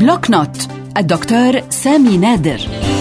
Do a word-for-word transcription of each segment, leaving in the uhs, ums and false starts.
بلوك نوت الدكتور سامي نادر.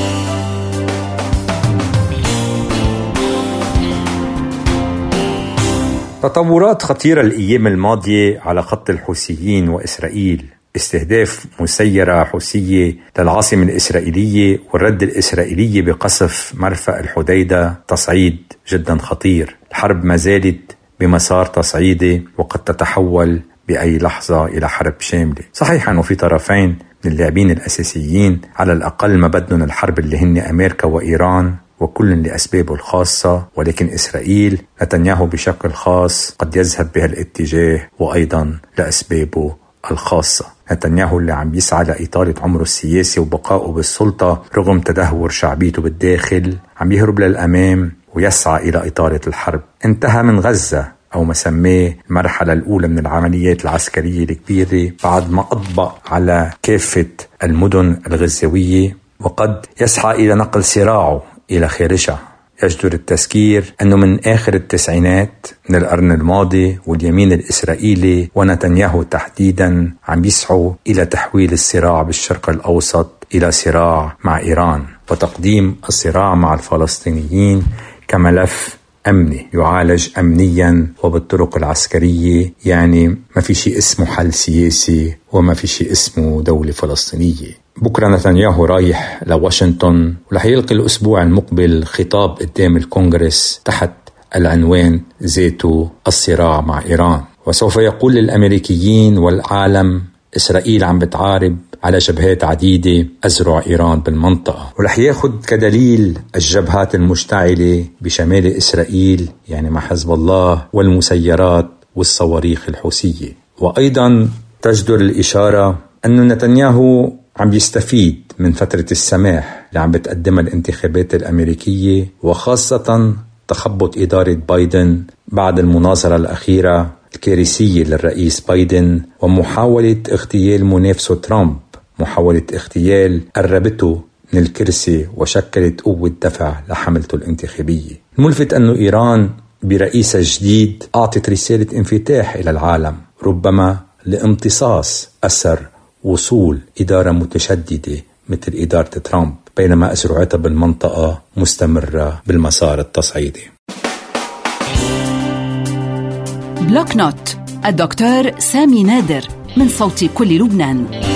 تطورات خطيرة الأيام الماضية على خط الحوثيين وإسرائيل، استهداف مسيرة حوثية للعاصمة الإسرائيلية والرد الإسرائيلي بقصف مرفأ الحديدة، تصعيد جدا خطير. الحرب ما زالت بمسار تصعيدي وقد تتحول بأي لحظة إلى حرب شاملة. صحيح أنه في طرفين من اللاعبين الأساسيين على الأقل ما بدهم الحرب اللي هن أمريكا وإيران، وكل لأسبابه الخاصة، ولكن إسرائيل نتنياهو بشكل خاص قد يذهب بهالاتجاه وأيضا لأسبابه الخاصة. نتنياهو اللي عم يسعى لإطالة عمره السياسي وبقائه بالسلطة رغم تدهور شعبيته بالداخل، عم يهرب للأمام ويسعى إلى إطالة الحرب. انتهى من غزة أو ما سميه المرحلة الأولى من العمليات العسكرية الكبيرة بعد ما أطبق على كافة المدن الغزاوية، وقد يسعى إلى نقل صراعه إلى خارجها. يجدر التذكير أنه من آخر التسعينات من القرن الماضي واليمين الإسرائيلي ونتنياهو تحديدا عم يسعوا إلى تحويل الصراع بالشرق الأوسط إلى صراع مع إيران، وتقديم الصراع مع الفلسطينيين كملف أمني يعالج أمنيا وبالطرق العسكرية. يعني ما في شيء اسمه حل سياسي وما في شيء اسمه دولة فلسطينية. بكرة نتنياهو رايح لواشنطن ورح يلقي الأسبوع المقبل خطاب قدام الكونغرس تحت العنوان ذاته الصراع مع إيران، وسوف يقول للأمريكيين والعالم إسرائيل عم بتعارب على جبهات عديدة أزرع إيران بالمنطقة، ورح ياخد كدليل الجبهات المشتعلة بشمال إسرائيل يعني مع حزب الله والمسيرات والصواريخ الحوثية. وأيضا تجدر الإشارة أن نتنياهو عم يستفيد من فترة السماح اللي عم بتقدمها الانتخابات الأمريكية، وخاصة تخبط إدارة بايدن بعد المناظرة الأخيرة الكارثية للرئيس بايدن ومحاولة اغتيال منافسه ترامب. محاولة اغتيال قربته من الكرسي وشكلت قوة دفع لحملته الانتخابية. الملفت أنه إيران برئيسها جديد أعطت رسالة انفتاح إلى العالم، ربما لامتصاص أثر وصول إدارة متشددة مثل إدارة ترامب، بينما أسرعتها بالمنطقة مستمرة بالمسار التصعيدي. بلوك نوت الدكتور سامي نادر من صوت كل لبنان.